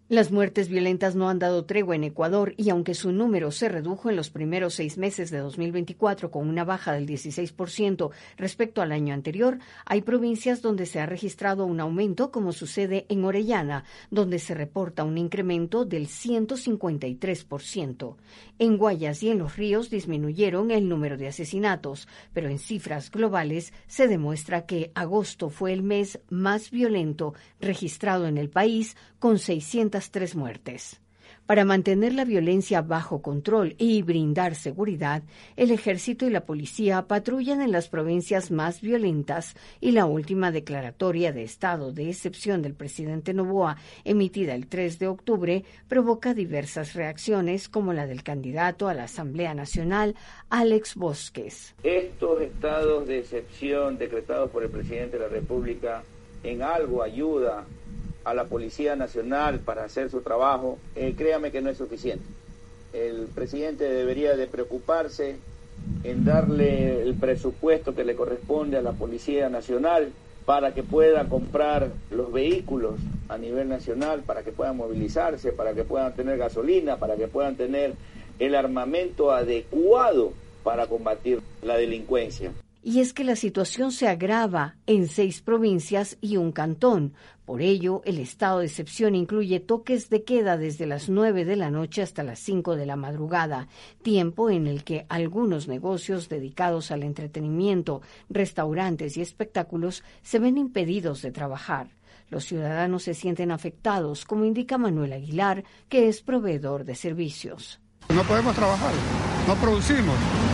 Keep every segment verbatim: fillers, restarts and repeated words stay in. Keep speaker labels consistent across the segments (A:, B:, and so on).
A: Las muertes violentas no han dado tregua en Ecuador y aunque su número se redujo en los primeros seis meses de dos mil veinticuatro con una baja del dieciséis por ciento respecto al año anterior, hay provincias donde se ha registrado un aumento, como sucede en Orellana, donde se reporta un incremento del ciento cincuenta y tres por ciento. En Guayas y en Los Ríos disminuyeron el número de asesinatos, pero en cifras globales se demuestra que agosto fue el mes más violento registrado en el país, con seiscientas tres muertes. Para mantener la violencia bajo control y brindar seguridad, el ejército y la policía patrullan en las provincias más violentas y la última declaratoria de estado de excepción del presidente Noboa, emitida el tres de octubre, provoca diversas reacciones, como la del candidato a la Asamblea Nacional, Alex Bosques.
B: Estos estados de excepción decretados por el presidente de la República en algo ayuda a la Policía Nacional para hacer su trabajo, eh, créame que no es suficiente. El presidente debería de preocuparse en darle el presupuesto que le corresponde a la Policía Nacional para que pueda comprar los vehículos a nivel nacional, para que puedan movilizarse, para que puedan tener gasolina, para que puedan tener el armamento adecuado para combatir la delincuencia.
A: Y es que la situación se agrava en seis provincias y un cantón. Por ello, el estado de excepción incluye toques de queda desde las nueve de la noche hasta las cinco de la madrugada, tiempo en el que algunos negocios dedicados al entretenimiento, restaurantes y espectáculos se ven impedidos de trabajar. Los ciudadanos se sienten afectados, como indica Manuel Aguilar, que es proveedor de servicios.
C: No podemos trabajar, no producimos.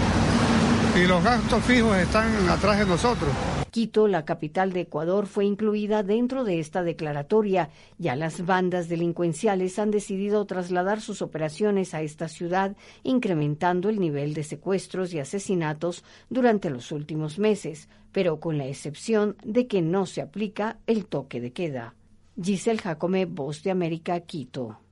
C: Y los gastos fijos están atrás de nosotros.
A: Quito, la capital de Ecuador, fue incluida dentro de esta declaratoria. Ya las bandas delincuenciales han decidido trasladar sus operaciones a esta ciudad, incrementando el nivel de secuestros y asesinatos durante los últimos meses, pero con la excepción de que no se aplica el toque de queda. Giselle Jacome, Voz de América, Quito.